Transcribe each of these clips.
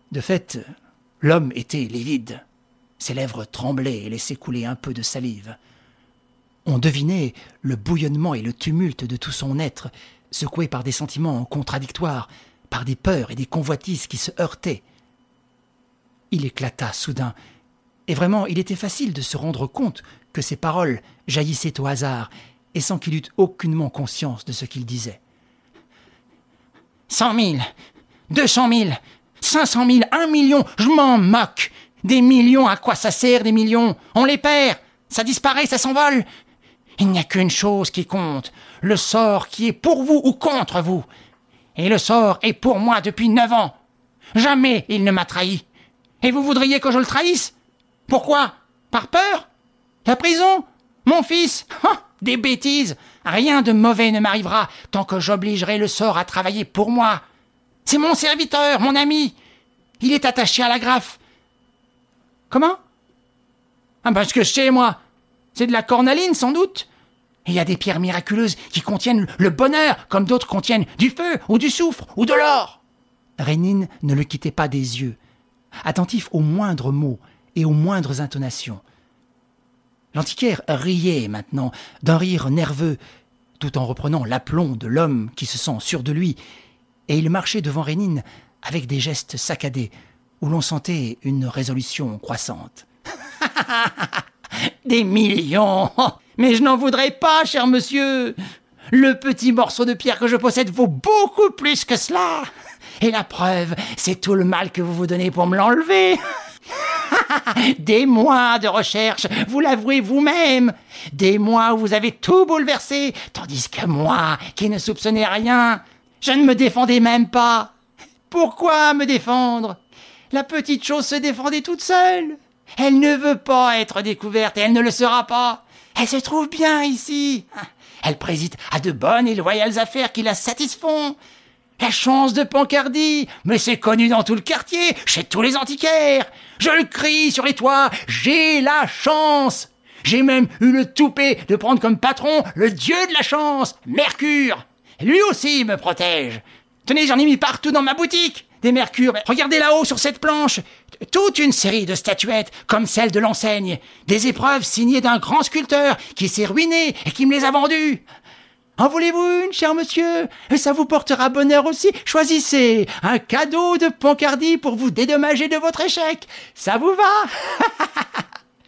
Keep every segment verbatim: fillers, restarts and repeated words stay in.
De fait, l'homme était livide. Ses lèvres tremblaient et laissaient couler un peu de salive. On devinait le bouillonnement et le tumulte de tout son être, secoué par des sentiments contradictoires, par des peurs et des convoitises qui se heurtaient. Il éclata soudain, et vraiment il était facile de se rendre compte que ses paroles jaillissaient au hasard, et sans qu'il eût aucunement conscience de ce qu'il disait. Cent mille, deux cent mille, cinq cent mille, un million, je m'en moque. Des millions, à quoi ça sert des millions? On les perd, ça disparaît, ça s'envole. Il n'y a qu'une chose qui compte, le sort qui est pour vous ou contre vous. Et le sort est pour moi depuis neuf ans. Jamais il ne m'a trahi. Et vous voudriez que je le trahisse? Pourquoi? Par peur? La prison? Mon fils? Oh, des bêtises! Rien de mauvais ne m'arrivera tant que j'obligerai le sort à travailler pour moi. C'est mon serviteur, mon ami. Il est attaché à l'agrafe. Comment? Ah ben, ce que je sais, moi, c'est de la cornaline, sans doute. Il y a des pierres miraculeuses qui contiennent le bonheur, comme d'autres contiennent du feu, ou du soufre, ou de l'or. Rénine ne le quittait pas des yeux, attentif aux moindres mots et aux moindres intonations. L'antiquaire riait maintenant, d'un rire nerveux, tout en reprenant l'aplomb de l'homme qui se sent sûr de lui, et il marchait devant Rénine avec des gestes saccadés, où l'on sentait une résolution croissante. Des millions! Mais je n'en voudrais pas, cher monsieur! Le petit morceau de pierre que je possède vaut beaucoup plus que cela! Et la preuve, c'est tout le mal que vous vous donnez pour me l'enlever! Des mois de recherche, vous l'avouez vous-même. Des mois où vous avez tout bouleversé, tandis que moi, qui ne soupçonnais rien, je ne me défendais même pas. Pourquoi me défendre? La petite chose se défendait toute seule. Elle ne veut pas être découverte et elle ne le sera pas. Elle se trouve bien ici. Elle préside à de bonnes et loyales affaires qui la satisfont. La chance de Pancardie, mais c'est connu dans tout le quartier, chez tous les antiquaires. Je le crie sur les toits, j'ai la chance. J'ai même eu le toupet de prendre comme patron le dieu de la chance, Mercure. Lui aussi me protège. Tenez, j'en ai mis partout dans ma boutique. Des mercures, regardez là-haut sur cette planche. Toute une série de statuettes, comme celle de l'enseigne. Des épreuves signées d'un grand sculpteur qui s'est ruiné et qui me les a vendues. En voulez-vous une, cher monsieur? Ça vous portera bonheur aussi. Choisissez un cadeau de Pancardie pour vous dédommager de votre échec. Ça vous va?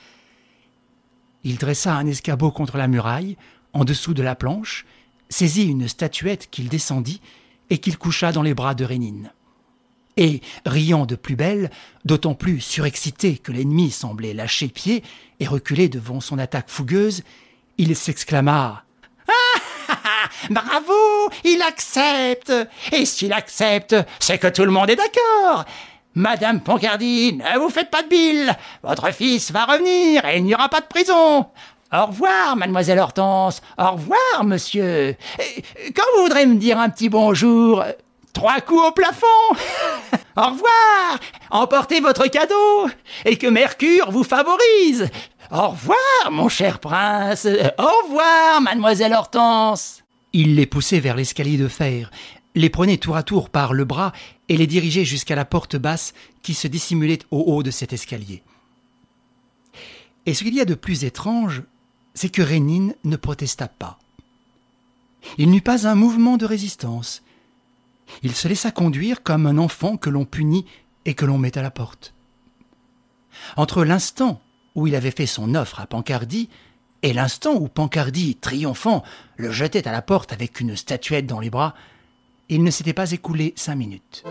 Il dressa un escabeau contre la muraille, en dessous de la planche, saisit une statuette qu'il descendit et qu'il coucha dans les bras de Rénine. Et, riant de plus belle, d'autant plus surexcité que l'ennemi semblait lâcher pied et reculer devant son attaque fougueuse, il s'exclama « Bravo, il accepte. Et s'il accepte, c'est que tout le monde est d'accord. Madame Pancardie, ne vous faites pas de bile. Votre fils va revenir et il n'y aura pas de prison. Au revoir, mademoiselle Hortense. Au revoir, monsieur. Quand vous voudrez me dire un petit bonjour, trois coups au plafond. Au revoir. Emportez votre cadeau et que Mercure vous favorise. Au revoir, mon cher prince. Au revoir, mademoiselle Hortense. » Il les poussait vers l'escalier de fer, les prenait tour à tour par le bras et les dirigeait jusqu'à la porte basse qui se dissimulait au haut de cet escalier. Et ce qu'il y a de plus étrange, c'est que Rénine ne protesta pas. Il n'eut pas un mouvement de résistance. Il se laissa conduire comme un enfant que l'on punit et que l'on met à la porte. Entre l'instant où il avait fait son offre à Pancardie et l'instant où Pancardie, triomphant, le jetait à la porte avec une statuette dans les bras, il ne s'était pas écoulé cinq minutes.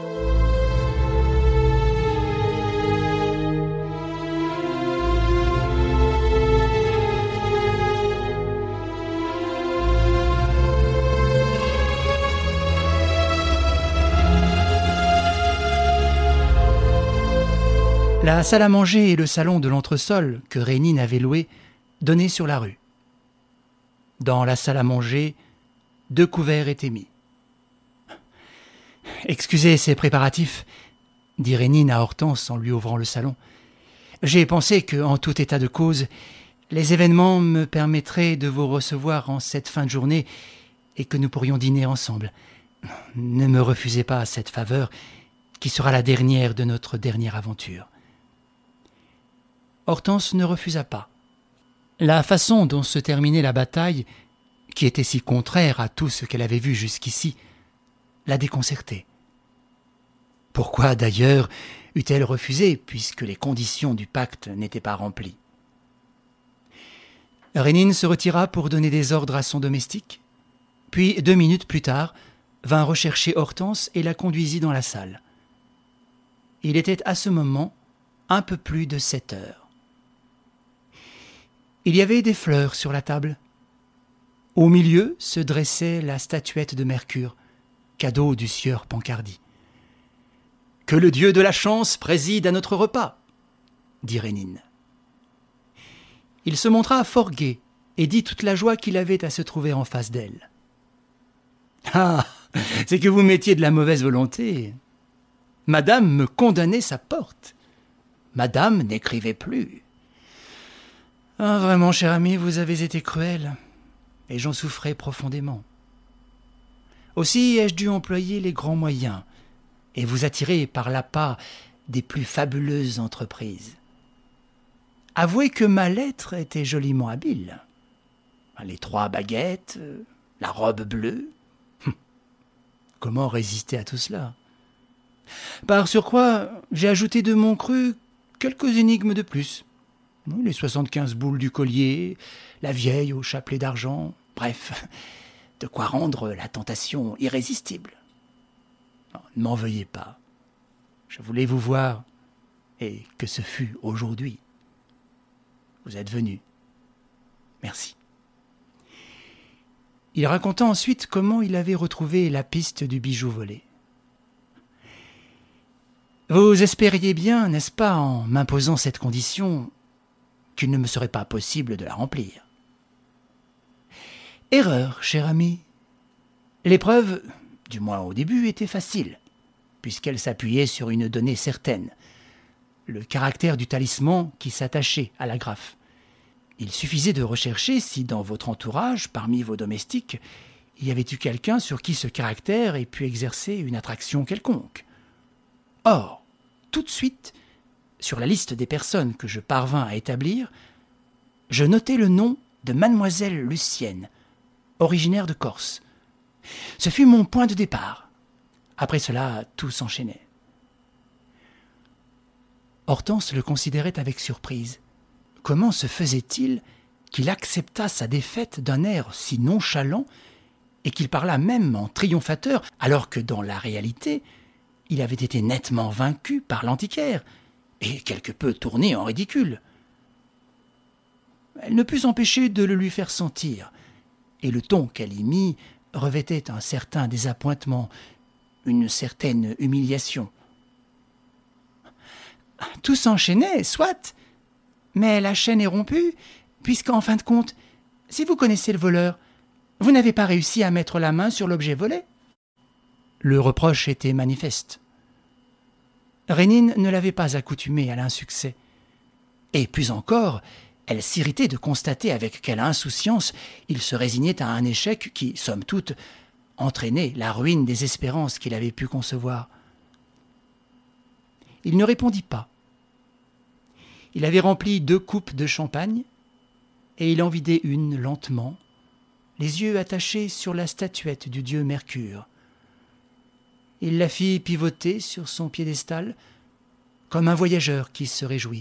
La salle à manger et le salon de l'entresol que Rénine avait loué donnaient sur la rue. Dans la salle à manger, deux couverts étaient mis. « Excusez ces préparatifs, » dit Rénine à Hortense en lui ouvrant le salon. « J'ai pensé que, en tout état de cause, les événements me permettraient de vous recevoir en cette fin de journée et que nous pourrions dîner ensemble. Ne me refusez pas cette faveur qui sera la dernière de notre dernière aventure. » Hortense ne refusa pas. La façon dont se terminait la bataille, qui était si contraire à tout ce qu'elle avait vu jusqu'ici, la déconcertait. Pourquoi, d'ailleurs, eût-elle refusé, puisque les conditions du pacte n'étaient pas remplies? Rénine se retira pour donner des ordres à son domestique, puis, deux minutes plus tard, vint rechercher Hortense et la conduisit dans la salle. Il était à ce moment un peu plus de sept heures. Il y avait des fleurs sur la table. Au milieu se dressait la statuette de Mercure, cadeau du sieur Pancardie. « Que le dieu de la chance préside à notre repas !» dit Rénine. Il se montra fort gai et dit toute la joie qu'il avait à se trouver en face d'elle. « Ah, c'est que vous mettiez de la mauvaise volonté. Madame me condamnait sa porte. Madame n'écrivait plus. Ah, vraiment, cher ami, vous avez été cruel, et j'en souffrais profondément. Aussi ai-je dû employer les grands moyens, et vous attirer par l'appât des plus fabuleuses entreprises. Avouez que ma lettre était joliment habile. Les trois baguettes, la robe bleue. Comment résister à tout cela? Par surcroît, j'ai ajouté de mon cru quelques énigmes de plus. Les soixante-quinze boules du collier, la vieille au chapelet d'argent, bref, de quoi rendre la tentation irrésistible. Non, ne m'en veuillez pas. Je voulais vous voir, et que ce fût aujourd'hui. Vous êtes venu. Merci. Il raconta ensuite comment il avait retrouvé la piste du bijou volé. Vous espériez bien, n'est-ce pas, en m'imposant cette condition, qu'il ne me serait pas possible de la remplir. Erreur, cher ami. L'épreuve, du moins au début, était facile, puisqu'elle s'appuyait sur une donnée certaine, le caractère du talisman qui s'attachait à l'agrafe. Il suffisait de rechercher si dans votre entourage, parmi vos domestiques, il y avait eu quelqu'un sur qui ce caractère ait pu exercer une attraction quelconque. Or, tout de suite, sur la liste des personnes que je parvins à établir, je notai le nom de mademoiselle Lucienne, originaire de Corse. Ce fut mon point de départ. Après cela, tout s'enchaînait. Hortense le considérait avec surprise. Comment se faisait-il qu'il acceptât sa défaite d'un air si nonchalant et qu'il parlât même en triomphateur, alors que dans la réalité, il avait été nettement vaincu par l'antiquaire et quelque peu tourné en ridicule. Elle ne put s'empêcher de le lui faire sentir, et le ton qu'elle y mit revêtait un certain désappointement, une certaine humiliation. Tout s'enchaînait, soit, mais la chaîne est rompue, puisqu'en fin de compte, si vous connaissez le voleur, vous n'avez pas réussi à mettre la main sur l'objet volé. Le reproche était manifeste. Rénine ne l'avait pas accoutumée à l'insuccès. Et plus encore, elle s'irritait de constater avec quelle insouciance il se résignait à un échec qui, somme toute, entraînait la ruine des espérances qu'il avait pu concevoir. Il ne répondit pas. Il avait rempli deux coupes de champagne, et il en vidait une lentement, les yeux attachés sur la statuette du dieu Mercure. Il la fit pivoter sur son piédestal, comme un voyageur qui se réjouit.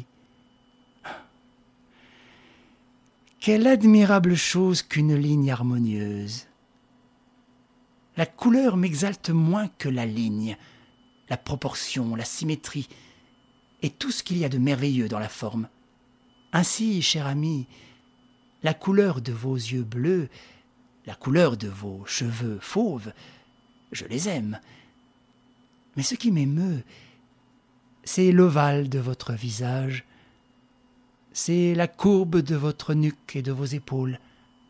Quelle admirable chose qu'une ligne harmonieuse! La couleur m'exalte moins que la ligne, la proportion, la symétrie, et tout ce qu'il y a de merveilleux dans la forme. Ainsi, cher ami, la couleur de vos yeux bleus, la couleur de vos cheveux fauves, je les aime. Mais ce qui m'émeut, c'est l'ovale de votre visage, c'est la courbe de votre nuque et de vos épaules.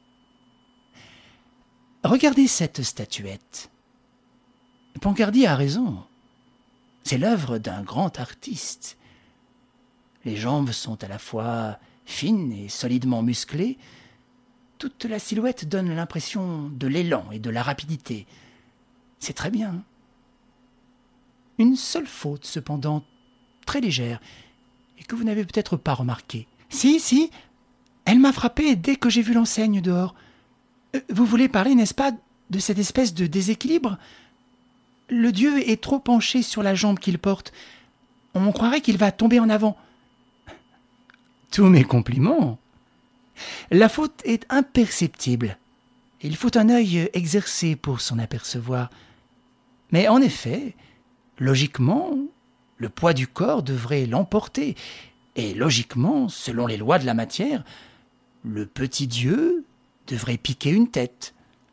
Regardez cette statuette. Pancardie a raison. C'est l'œuvre d'un grand artiste. Les jambes sont à la fois fines et solidement musclées. Toute la silhouette donne l'impression de l'élan et de la rapidité. C'est très bien. Une seule faute, cependant, très légère, et que vous n'avez peut-être pas remarquée. Si, si, elle m'a frappé dès que j'ai vu l'enseigne dehors. Euh, vous voulez parler, n'est-ce pas, de cette espèce de déséquilibre ? Le dieu est trop penché sur la jambe qu'il porte. On croirait qu'il va tomber en avant. Tous mes compliments. La faute est imperceptible. Il faut un œil exercé pour s'en apercevoir. Mais en effet, logiquement, le poids du corps devrait l'emporter. Et logiquement, selon les lois de la matière, le petit dieu devrait piquer une tête.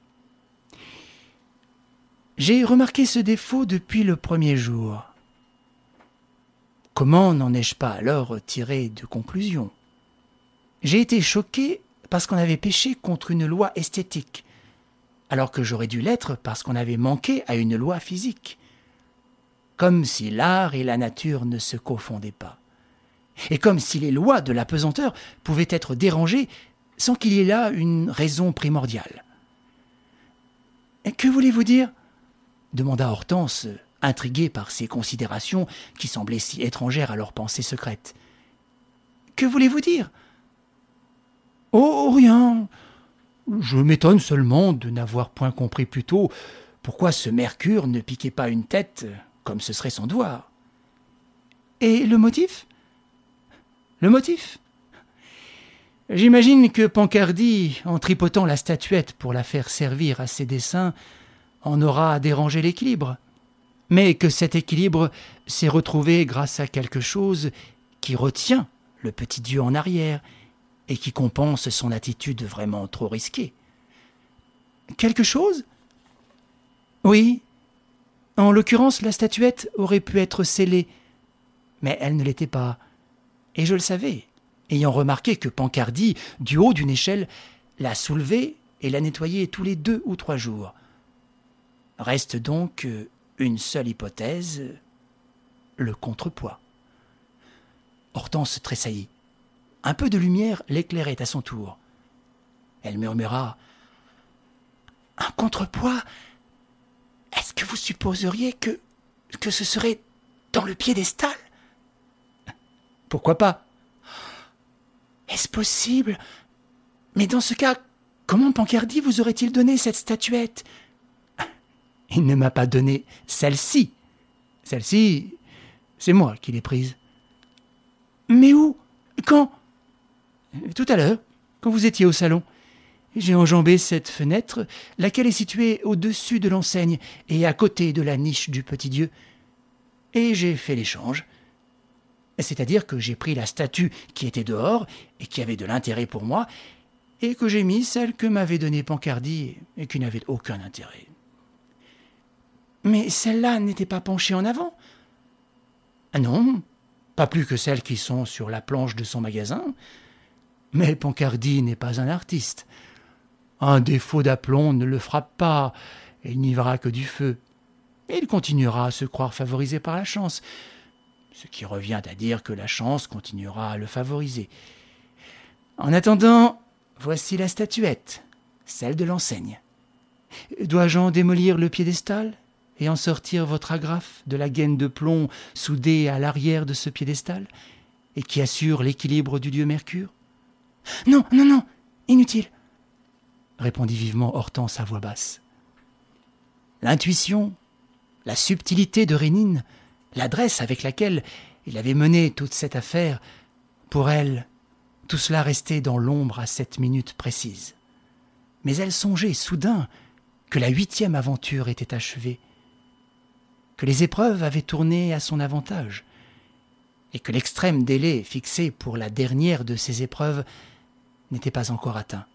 J'ai remarqué ce défaut depuis le premier jour. Comment n'en ai-je pas alors tiré de conclusion ? J'ai été choqué parce qu'on avait péché contre une loi esthétique, alors que j'aurais dû l'être parce qu'on avait manqué à une loi physique. Comme si l'art et la nature ne se confondaient pas. Et comme si les lois de la pesanteur pouvaient être dérangées sans qu'il y ait là une raison primordiale. « Que voulez-vous dire ?» demanda Hortense, intriguée par ces considérations qui semblaient si étrangères à leurs pensées secrètes. « Que voulez-vous dire ?»« Oh, rien. Je m'étonne seulement de n'avoir point compris plus tôt pourquoi ce Mercure ne piquait pas une tête comme ce serait son devoir. »« Et le motif ?»« Le motif ? J'imagine que Pancardie, en tripotant la statuette pour la faire servir à ses desseins, en aura dérangé l'équilibre, mais que cet équilibre s'est retrouvé grâce à quelque chose qui retient le petit dieu en arrière et qui compense son attitude vraiment trop risquée. Quelque chose ? Oui. En l'occurrence, la statuette aurait pu être scellée, mais elle ne l'était pas, et je le savais, ayant remarqué que Pancardie, du haut d'une échelle, l'a soulevée et l'a nettoyée tous les deux ou trois jours. Reste donc une seule hypothèse, le contrepoids. Hortense tressaillit. Un peu de lumière l'éclairait à son tour. Elle murmura « Un contrepoids ? Est-ce que vous supposeriez que, que ce serait dans le piédestal ? » ?»« Pourquoi pas ? » ?»« Est-ce possible ? Mais dans ce cas, comment Pancardie vous aurait-il donné cette statuette ? » ?»« Il ne m'a pas donné celle-ci. Celle-ci, c'est moi qui l'ai prise. »« Mais où ? Quand ? » ?»« Tout à l'heure, quand vous étiez au salon. J'ai enjambé cette fenêtre, laquelle est située au-dessus de l'enseigne et à côté de la niche du petit dieu. Et j'ai fait l'échange. C'est-à-dire que j'ai pris la statue qui était dehors et qui avait de l'intérêt pour moi, et que j'ai mis celle que m'avait donnée Pancardie et qui n'avait aucun intérêt. » »« Mais celle-là n'était pas penchée en avant ? » ?»« Ah non, pas plus que celles qui sont sur la planche de son magasin. Mais Pancardie n'est pas un artiste. Un défaut d'aplomb ne le frappe pas, et il n'y verra que du feu. Et il continuera à se croire favorisé par la chance, ce qui revient à dire que la chance continuera à le favoriser. En attendant, voici la statuette, celle de l'enseigne. Dois-je en démolir le piédestal et en sortir votre agrafe de la gaine de plomb soudée à l'arrière de ce piédestal et qui assure l'équilibre du dieu Mercure ? Non, non, non, inutile, répondit vivement Hortense à voix basse. L'intuition, la subtilité de Rénine, l'adresse avec laquelle il avait mené toute cette affaire, pour elle, tout cela restait dans l'ombre à cette minute précise. Mais elle songeait soudain que la huitième aventure était achevée, que les épreuves avaient tourné à son avantage, et que l'extrême délai fixé pour la dernière de ces épreuves n'était pas encore atteint.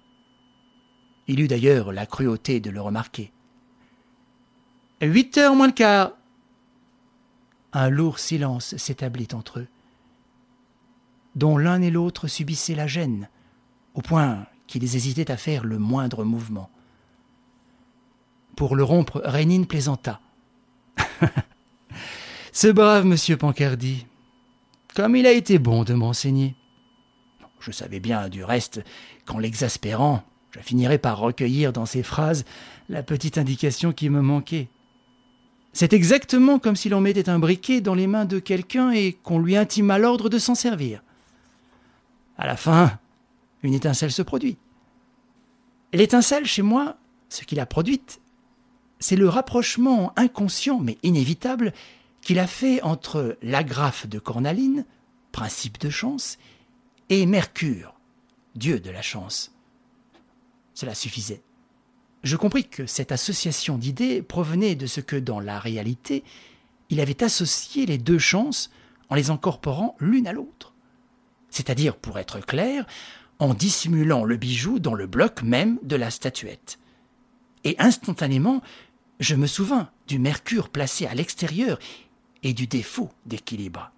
Il eut d'ailleurs la cruauté de le remarquer. « Huit heures moins le quart !» Un lourd silence s'établit entre eux, dont l'un et l'autre subissaient la gêne, au point qu'ils hésitaient à faire le moindre mouvement. Pour le rompre, Rénine plaisanta. « Ce brave monsieur Pancardie, comme il a été bon de m'enseigner. Je savais bien, du reste, qu'en l'exaspérant, je finirais par recueillir dans ses phrases la petite indication qui me manquait. C'est exactement comme si l'on mettait un briquet dans les mains de quelqu'un et qu'on lui intima l'ordre de s'en servir. À la fin, une étincelle se produit. L'étincelle, chez moi, ce qu'il a produite, c'est le rapprochement inconscient mais inévitable qu'il a fait entre l'agrafe de Cornaline, principe de chance, et Mercure, dieu de la chance. Cela suffisait. Je compris que cette association d'idées provenait de ce que, dans la réalité, il avait associé les deux chances en les incorporant l'une à l'autre. C'est-à-dire, pour être clair, en dissimulant le bijou dans le bloc même de la statuette. Et instantanément, je me souvins du mercure placé à l'extérieur et du défaut d'équilibre.